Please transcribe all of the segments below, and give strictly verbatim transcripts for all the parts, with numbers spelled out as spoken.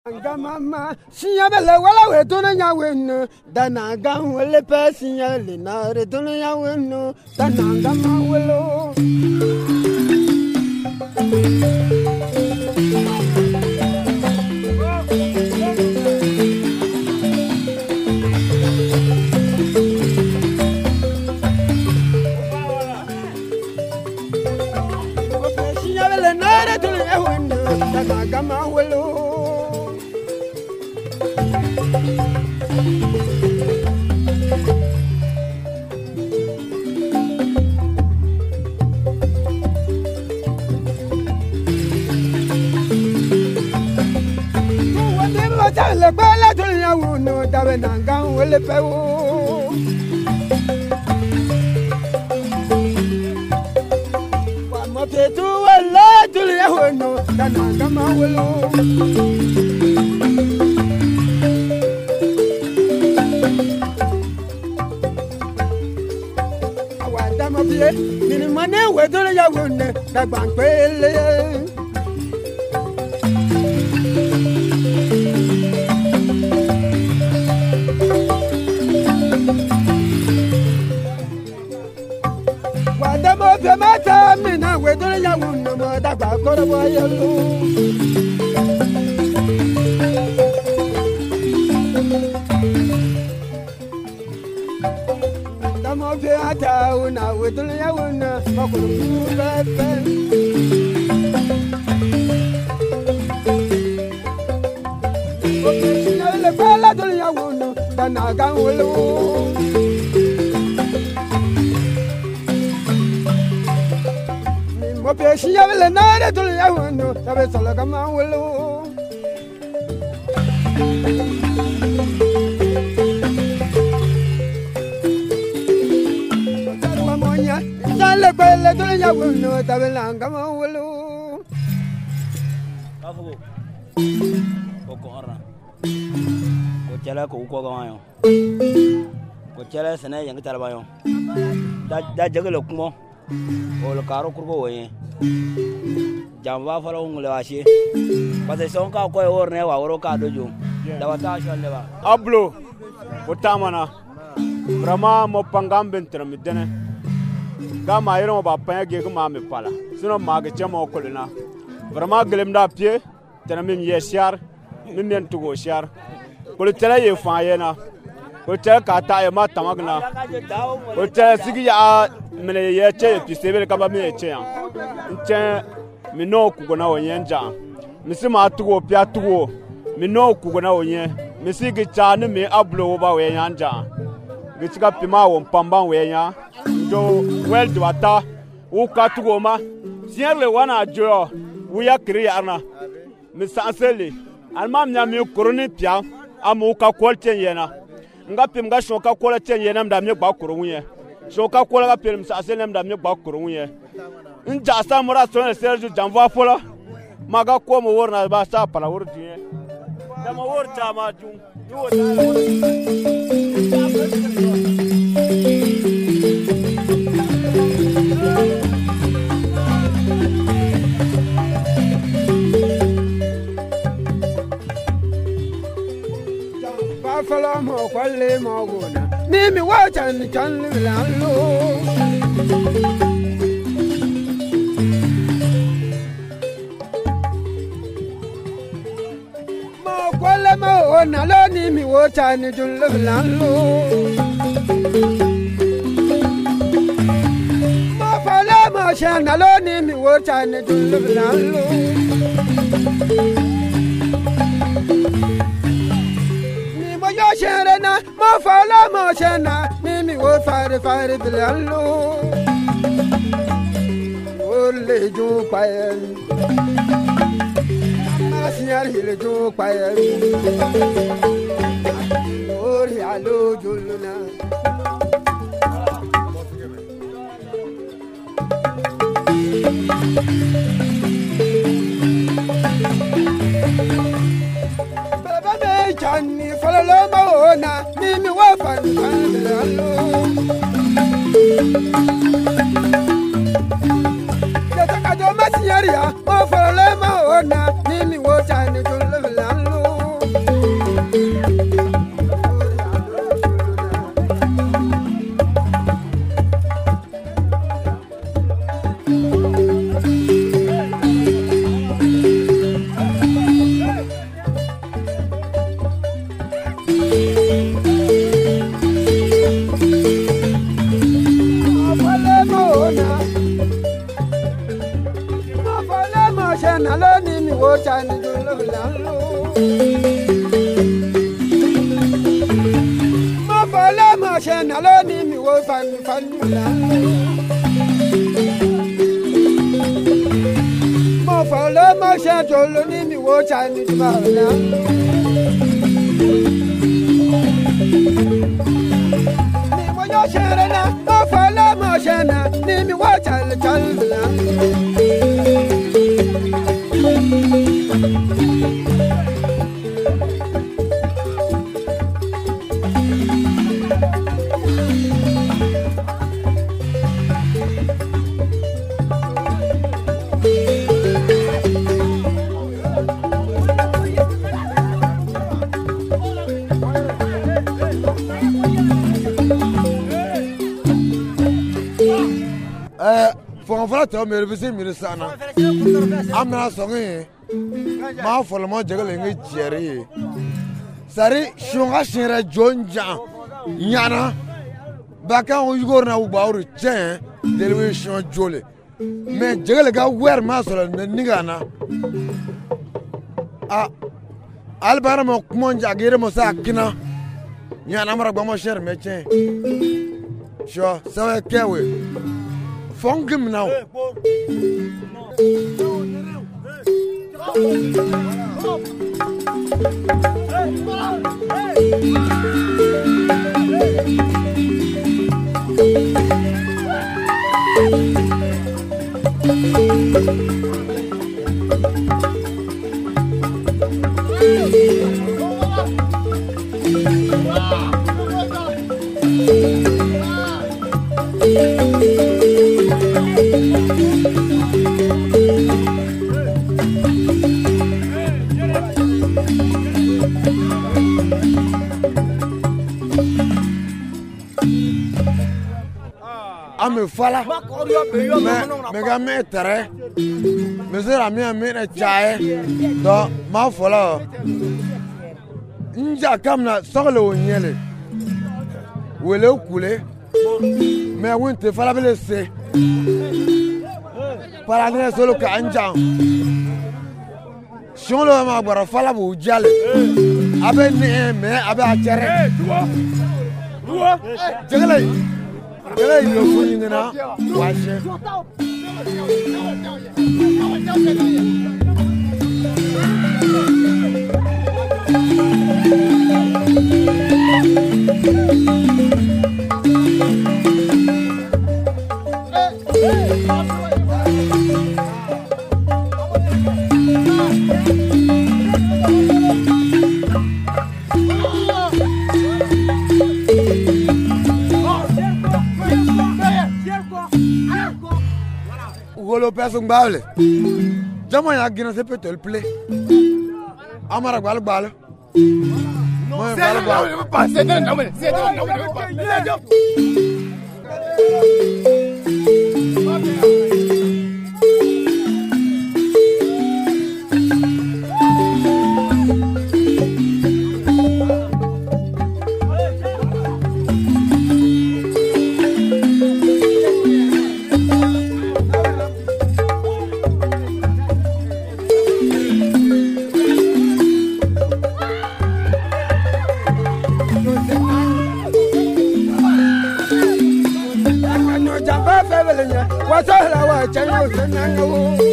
Mama, sinya bele wala we tuna nya wenu dana gam wele pe sinya le na re tuna nya wenu dana gam welo sinya bele na re tuna nya wenu dana gam welo le bala dunya wono dawe nanga wele pewo wa mo petu wala dunya wono nanga ma welo awanda mo pie ni mane we dunya wono da gbanpele mata mina wedole ya wunno mo dagba koro boyo lu damo fe ata una wedole ya wunno mo ko pepe o ke sinale bala dole ya wunno dana gan wulu Opeshi ya vele nare tuli ya wano tabe sala kama welo Tarwa monya sale kwele tuli ya wano tabe lang kama welo Kafu Koko ora Ko chala ko ko gawayo Ko chala sene yang tarbayo Da da jagalo kumo Ol karo kurgo woye Jamba fala ungle washi Pase sonka ko worne wa woro ka dojo Da wata shalle ba Ablo Botamana Brama mo pangam bentra midene Ga ma yero ba pa ge ma me pala Sino ma ge chama kolina Brama gelem da pie tena min yesiar min men tugo siar Ko tela ye fa yena Ko tela ka ta ye ma tamagna Ko tela sigi ya mene ye che pisebe kaba me che ya nche mino kugona onyenja misima tugo pia tugo mino kugona onye misigi cha ne me ablo ba we nyanja gichika pima wo pamba we nya ndo wel dwata u ka tugo ma sierle wana jo u ya kriarna misansele almam nya mi koroni pia amu ka kwolten yena ngapim ga shoka kwolten yena mda mi gba korunye Shoka kola ga pelum sa selem da mi gba kurunye nja sa mura so ne serju jamva fola maga ko mo worna ba sa pala wurdiye da mo worta ma ju yo ba fala mo kwalle mo gona Mimi wacha ni chanli lalo Mo kwale mo ona lo ni mi wacha ni chanli lalo Mo fale mo shana lo ni mi wacha ni chanli lalo Yo sherena mo fala mo shena mimi wo fare fare bilalo Ole ju pael Masiar hile ju pael Ori alo juluna Chani follow maona mimi wafan lalo Yata kado masiaria mo follow maona mimi wo chani julalo fan fan la mo fa le mo sha to lo ni mi wo cha ni ma la ni mo yo shere na mo fa le mo sha na ni mi wo cha le cha la Fɔn fɔlɔ tɔ mɛ bɛ se miiri san na an bɛna sɔngɔ ye maa fɔlɔ ma jɛgɛ nge jɛri ye sari sunga sɛnɛrɛ jɔn jan ɲana baka o yugo na u bawru cɛn television jole mɛ jɛgɛ ka wɛri ma sɔrɔ ne niga na a albara ma kuma jagere mo sa kina ɲana mara gbamo sɛri mɛ cɛn sɔ sɛbɛ kɛwe Fong him now. Ame fala me me ga me tere me sera mi me na chae do ma fola nja kamna sogle wonyele wele kule me wonte fala bele se para ne solo ka anja sholo ma gbara fala bu jale abe ne me abe a tere jegele jegele yo funi na waje Golo peso mbale jama ya gina se petel play amara gbal gbal mo gbal gbal pa se den no me se den no me pa wasala wa chanyo sanango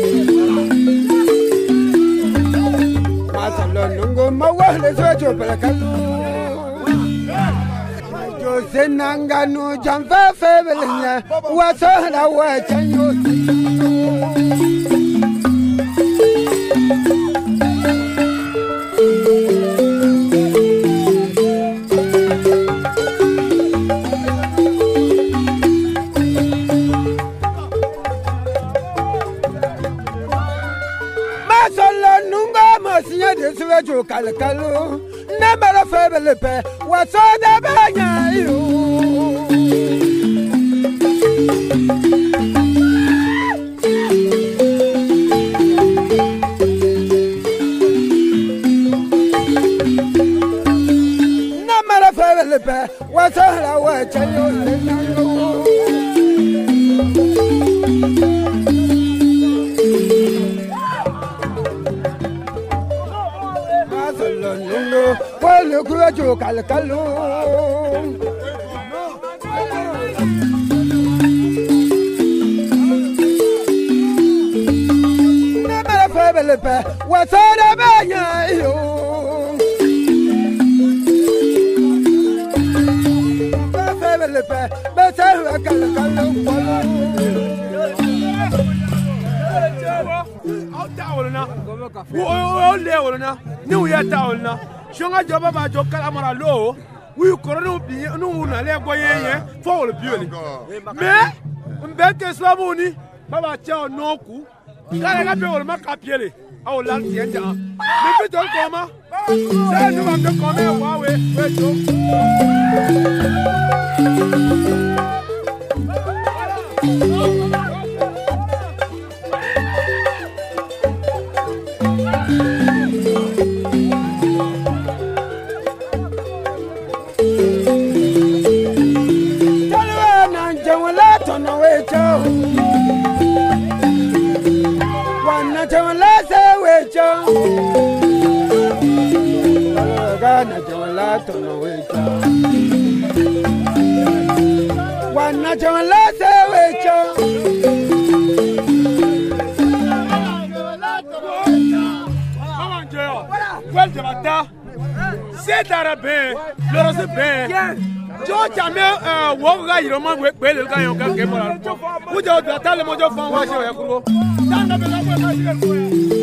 masalo nungo mawale sojo pelakalu jo senanga no jamfa febelnya wasala wa chanyo de suejo calcalo na mara febele pe waso da banya yo na mara febele pe waso la wa chanyo le na yo Polo kujo kalkalo What's all about you? Family, but I can't oh, land the end. Maybe don't come. Say no one can come away. Wana jola se wecho Well jabata c'est d'arabe le rose ben jo jamais euh wo ga yiro ma we pe le ga yon kan ke mo la wo jo ta le mo jo fon wa se o yakuro dan na be la ko ka se ko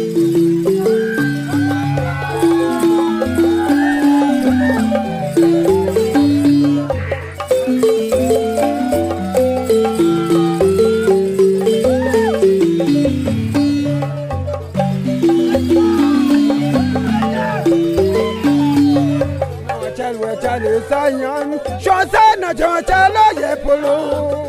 Sanyan, Shosana Jotala Yepolo.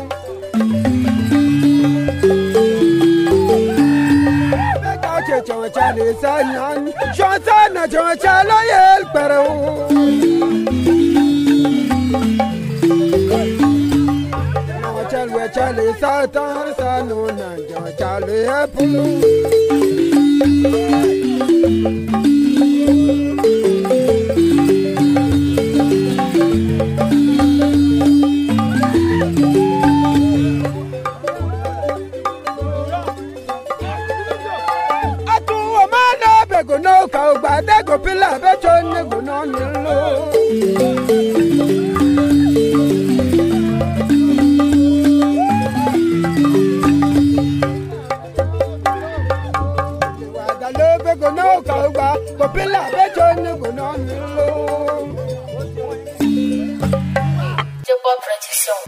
Chali Sanyan, Shosana Jotala Yelpero. Chali Chali Satan, Sanuna Jotala Yepolo. No, go back, they go pillar, but you're never on the low. The love go no, go back, go pillar, but you're never on the low. Jumbo Production.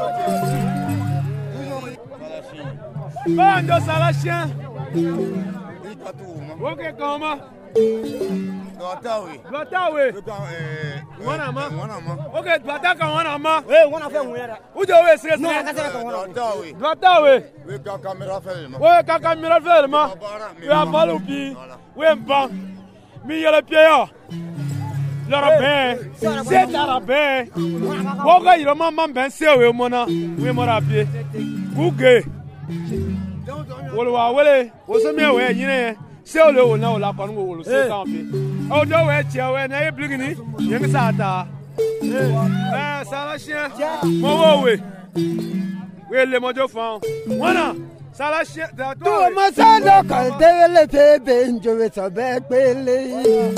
Bando Salachien. Ok, comment? Dotawe. Dotawe. Wana ma. Wana ma. Ok, dotawe ka wana ma. Eh, wana fe mwera. Ujo we sere. No, ka sere ka wana. Dotawe. Dotawe. We ka camera film. We ka camera film. We abalu bi. We mba. Mi yele pia. L'arabe. C'est l'arabe. Woga yiro mama ben se we mona. We mora bi. Buge. Wolo wa wele. Wo se me we nyine. Se o le o na o la panu wo lo se kan fi o do we che we na e blingini yen sa ta eh sala chien mo wo we we le mojo fan wana sala chien da to mo sa do kal de le te benjo we so be pele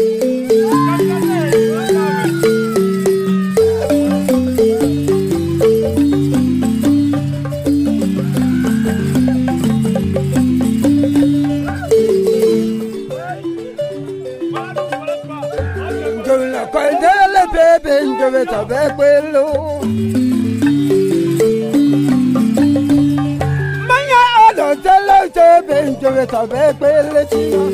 Benjo ve tabe kwelo Manya alo telo te benjo ve tabe kwelo tina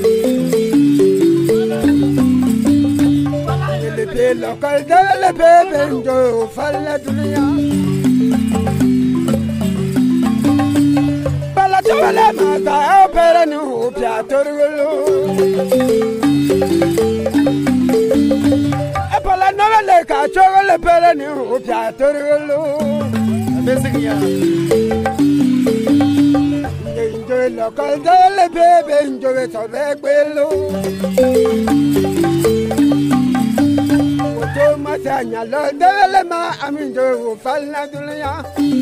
Le pelo kalde le be benjo falla dunia Bala tole mata opera no piatorolo Pala novele ka chogole pere ni o piatorolo Besigia Njo local dele bebe njo so begbelo Oto masa Kanya lo devele ma aminjo falna dunya.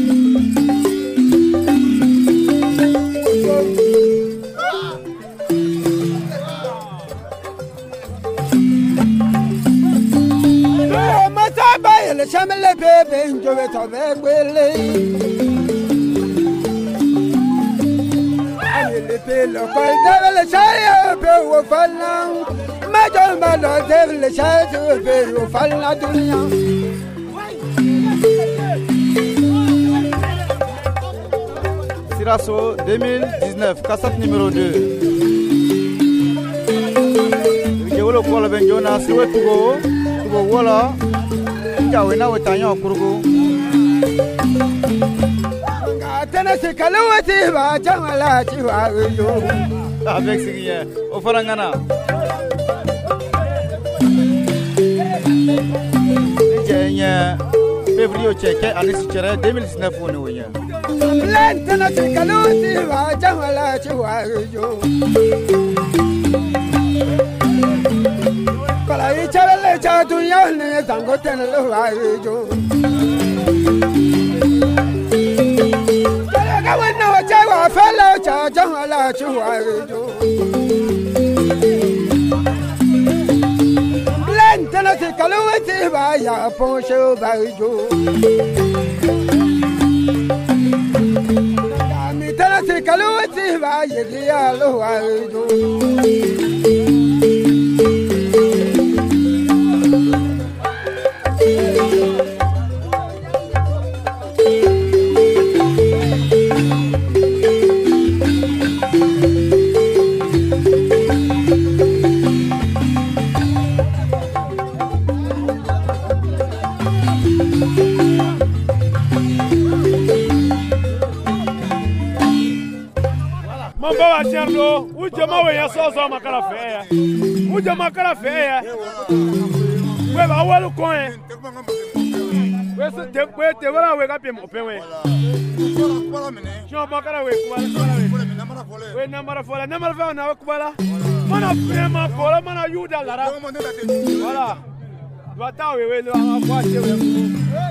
Mata bayele shamele bebe njowe tobe gwele. Ayele pelo koi devele shayo be wo falna. Majomba lo devele shayo be wo falna dunya. Sirasso deux mille dix-neuf, cassette numéro deux. Jewolo kola benjona siwe tugo tugo wala njawe na wetanyo kurugo. Ngatana sikalawati ba jamala chiwa yo. Avec ce qui est au farangana. Jenya février checké année sichere deux mille dix-neuf on est. Lentana sikalawati ba jamala chiwa yo. Kala icharele chatu yone tango tenelo ayo. Kala kawana wachawa fela cha jamala chiwa yo. Lentana sikalawati ba ya poncho ba yo. Tana se kalawati ba yegi alo ayo. Mamba Charlo, o jama we ya so so makara feya. O jama makara feya. We ba walu koe. We so te we te wala we ka pem open we. Jo makara we kubala. We namara fola, namara fola na kubala. Mana prema fola, mana yuda lara. Voilà. Wata we we lo akwa che we.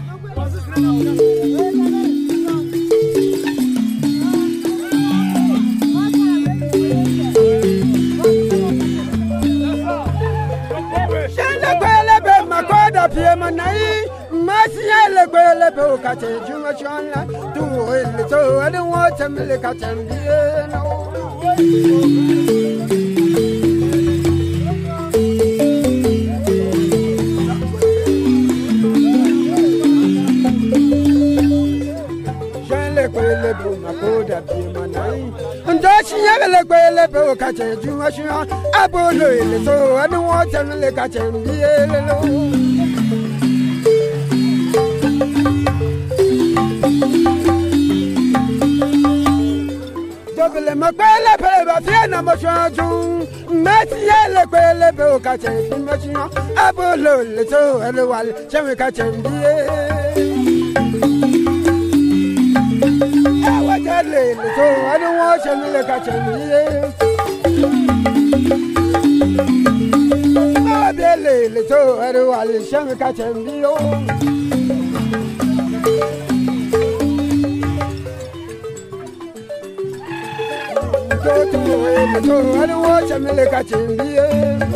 Piema nai masiya le gbele be o ka che juma chona tu el so I don't want to me ka chambie no jale gbele be ma ko da piema nai ndo chiya le gbele be o ka che juma chona abolo el so I don't want to me ka chambie no le makwele pele ba fiena mo chaju meti ele kwele be o ka che mo chino abolo le so ele wal cheme ka chembie e wa jale le so anu wo cheme le ka chembie ma bele le so ele wal cheme ka chembie I don't watch a milk catching beer.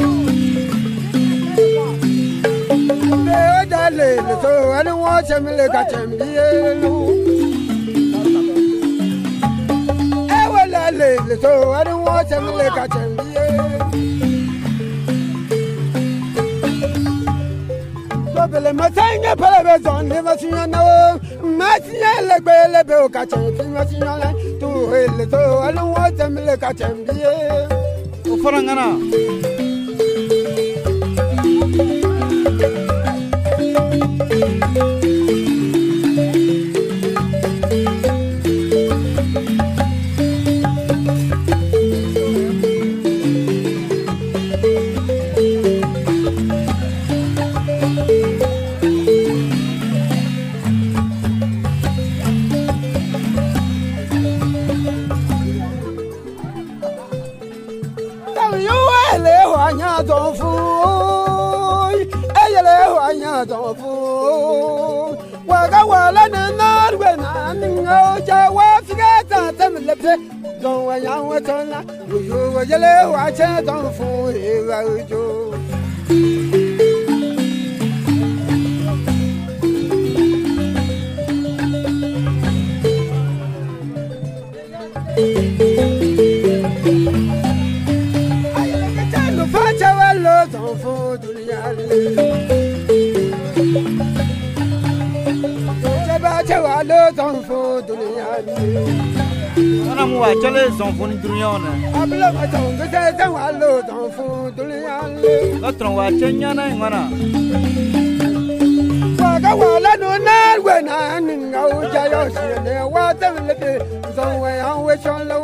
So I don't watch a milk catching beer. I will live, so I don't watch a milk catching beer. Double my thing, a paragon, never seen no. Masia le belle be o catching, Masia to el so I don't watch a milk catching beer. O farangana. don't fool. What I want and not when I'm in Oja, what to get at them in the pit. Don't want young with on you were yellow, I can't don't fool you. Ana mu wa chale son foni dunya na. Abla ma tong ke ta wa lo tong fu dunya le. La tron wa chenya na ngana. Wa ga wa la no na we na ni ngau ja yo shi ne wa ta le de zong we an we chon lo.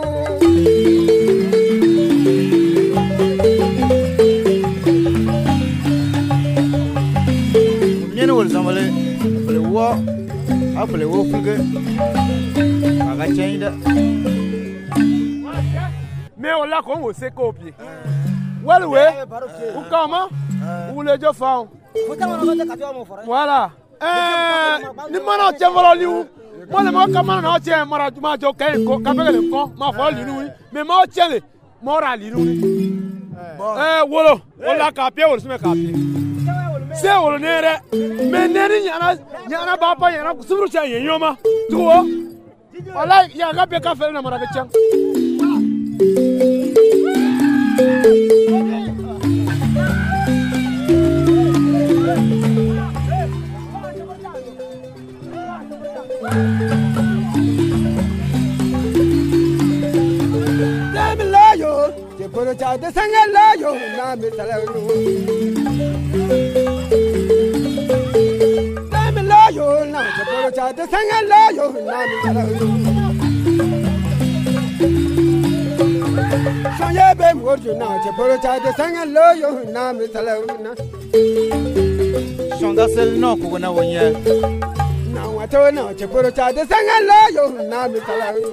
Nyene wol zamale. Le wo apple wo fuge. Aga chenda. Mais on l'a qu'on sait copier. Ouais, ouais. Ou comment? Ou les deux femmes. Voilà. Eh, ni mana tient voilà lui. Moi le moi comment on tient mara du ma jo kai ko ka pele le fond, ma fo lui. Mais moi tient le mora lui. Eh, wolo, on l'a capé, on se met capé. C'est wolo nere. Mais nere nyana nyana papa nyana suru cha yoma. Tu vois? Voilà, il y a un peu de café dans mon avion. Soye be morju na che poro cha de sanga lo yo na mi talawna. Songa sel no ko na wonya. Na wa to na che poro cha de sanga lo yo na mi talawna.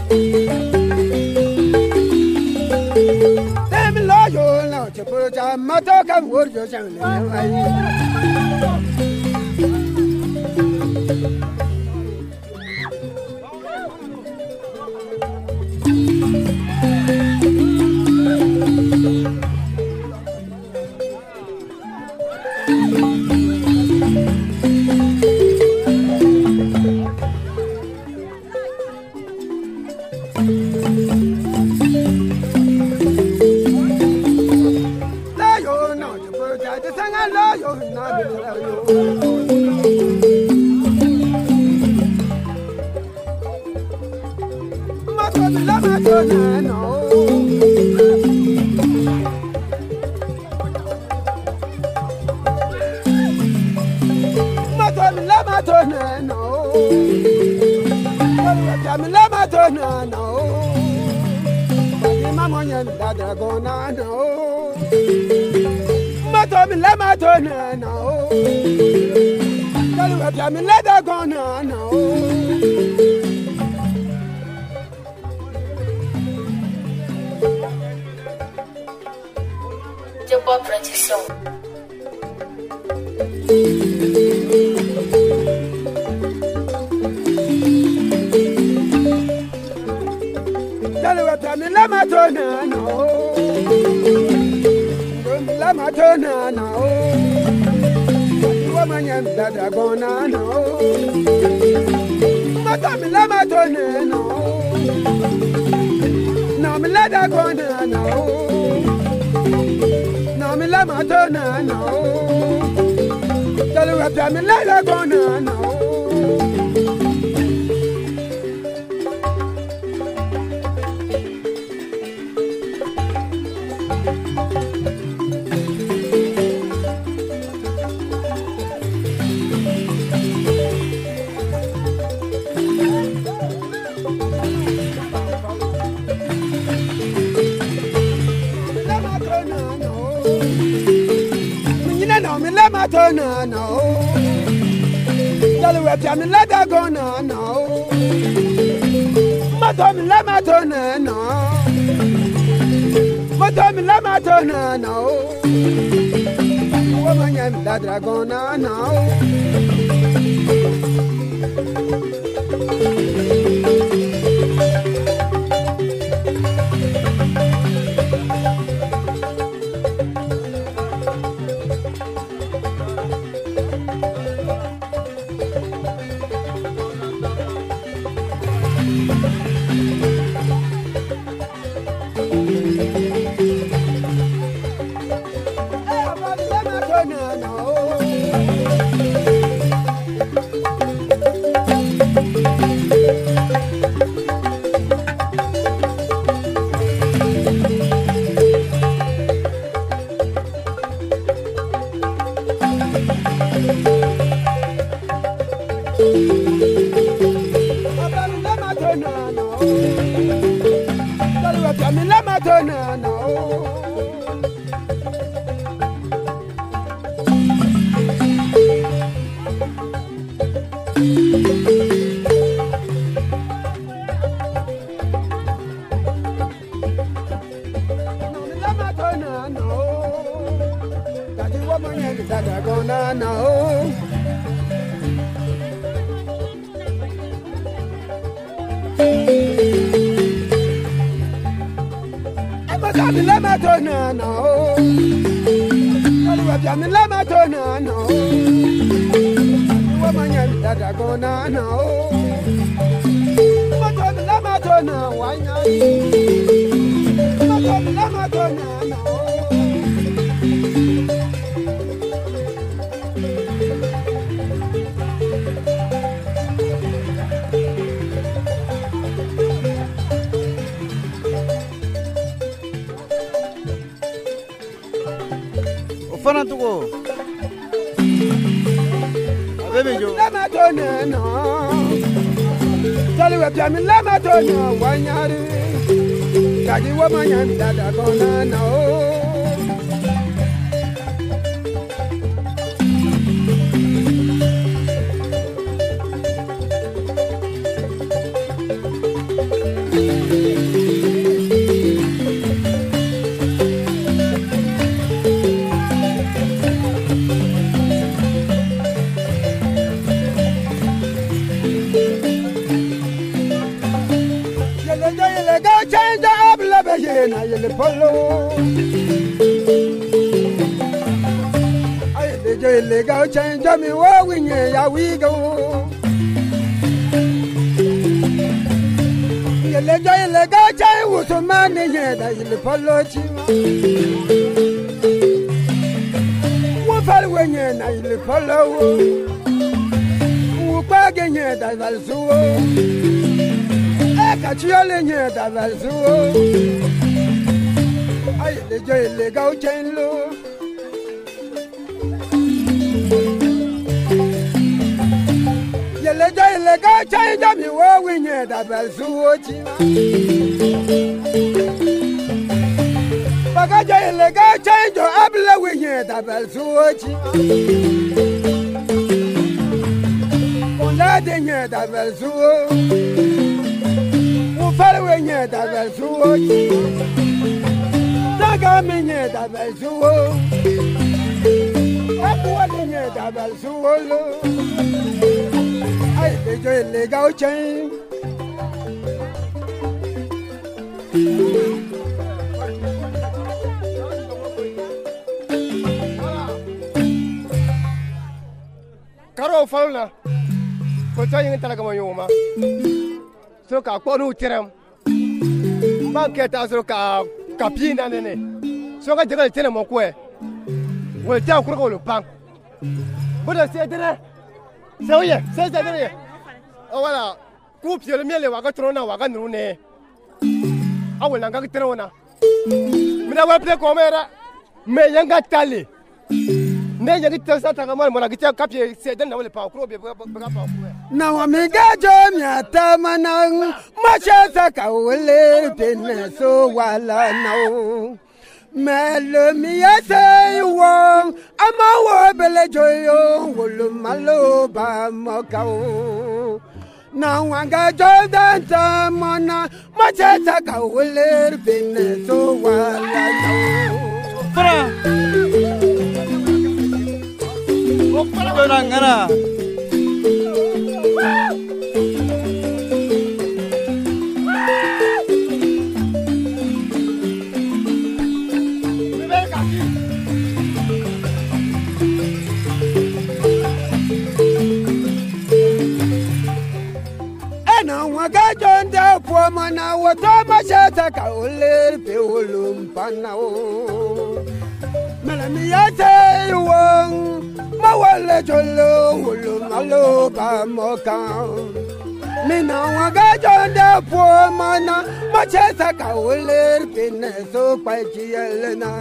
Dem lo yo na che poro cha ma to ka morju cha le ai. Jumbo Production. Lama tona no, lama tona no, woman yam dada gona no, madam lama tona no, no me lada gona no, no me lama tona no, tell what I'm lada gona no. Matona no, Dalu Pia me lada gona no, Matom la matona no, Matom la matona no, Woman manyem da dragona now. Fana tuko. Abebe jo. Lama tona no. Tali wa pya mi lama tona wanyari. Kaji wa manyami dada kona no. Na yele polo ay le je le ga change me wo winye ya wi go yele je le ga change wo so man ye da yele polo chi wo fal wenye na yele polo wo pa genye da val so e ka chi ole nye da val so ay le jo le ga o chen lo ye le jo le ga chen ja mi wo wi nye da bel su o chi ba ga jo le ga chen jo able wi nye da bel su o chi on la de nye da bel su o wo fa wi nye da bel su o chi Daga minye da belsuo, abuwa minye da belsuo lo. Ay lejo lega o chen. Karo falna, ko tayi ngata ga mayoma. So ka ko nu tiram. Banke ta so ka kapina nene so ka jagal tene mo kwe wo ta ko ko pan bodo se dene se oye se se dene o wala ku pie le miele wa ka trona wa ka nu ne awol na ka tere wona mina wa ple ko mera me yanga tale ne yanga tsa ta ka mo na ka kapie se dene wole pa ko be ba pa na wa me ga jo mi ata manang ma cha ta ka wole tene so wala no Melo mi ese wo ama wo bele joyo wolo malo ba mokao na wanga jodan ta mona macheta ka woler bene so wala no fra Jona ngana. Wagajonda pomana watoma shata ka oler pe olum panao melami yate wong mawale jolo olum alo ba moka mina wagajonda pomana machata ka oler pe neso pa jielena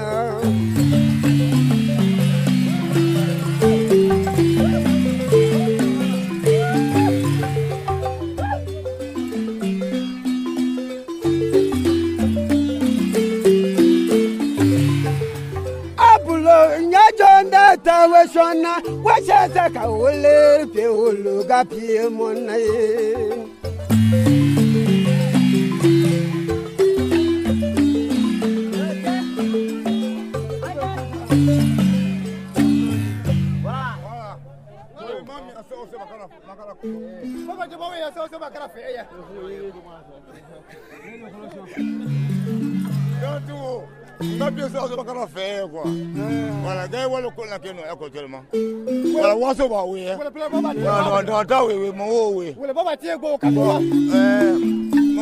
tawe shona wachata ka ole pe oluga pie monae Não precisa usar para café, quoi. Voilà, gars, voilà qu'on a que nous actuellement. Voilà, on se voit oui. Non, non, non, non, oui, oui, mon oui. Voilà, pas bâtir go café. Euh, mon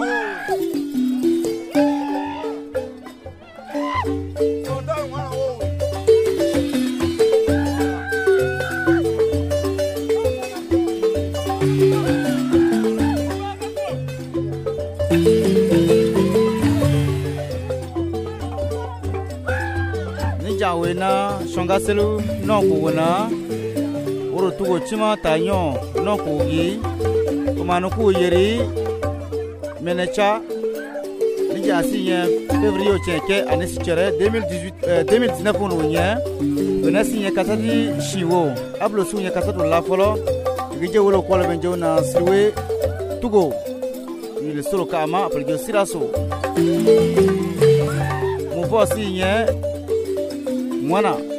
Wena shongaselu no kuwana uru tugo chima tanyo no kugi kumanu ku yeri menecha nija signe février cheke année sichere deux mille dix-huit deux mille dix-neuf on wonya bena signe katadi shiwo ablo sunya katadu la folo gije wolo ko la benjo na siwe tugo ile solo kama apeljo siraso mo vo signe Mwana